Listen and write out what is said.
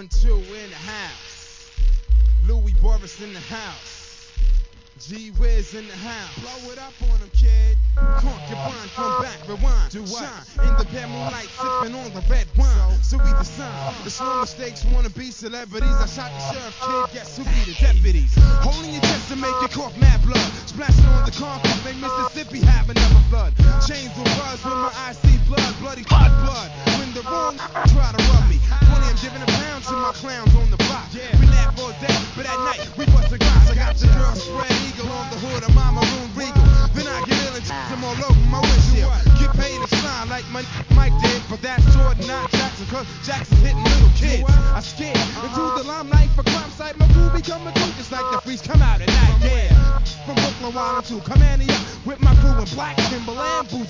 1, 2 in the house. Louis Boris in the house. G Wiz in the house. Blow it up on them, kid. Concubine, come back, rewind. Do what? Shine in the pale moonlight, sipping on the red wine. So we the sign. The slow mistakes wanna be celebrities. I shot the sheriff, kid. Guess who be the deputies? Holding your chest to make your cough mad blood. Splashing on the concrete, make Mississippi have another flood. Chains will buzz when my eyes see blood, bloody blood. When the wrong try to rub me, 20 I'm giving a pound to my clowns on the block. We laugh all day, but at night we bust a glass. I got your girl spread eagle on the hood of my maroon regal. Then I get ill and them all over my windshield. Get paid to shine like my Mike did, but that's Jordan, not Jackson, cause Jackson's hitting little kids. I scared into the limelight for crime sight. My crew become a dude just like the freaks come out at night. Yeah, from Brooklyn Wild to Command up with my crew in black Timberland boots.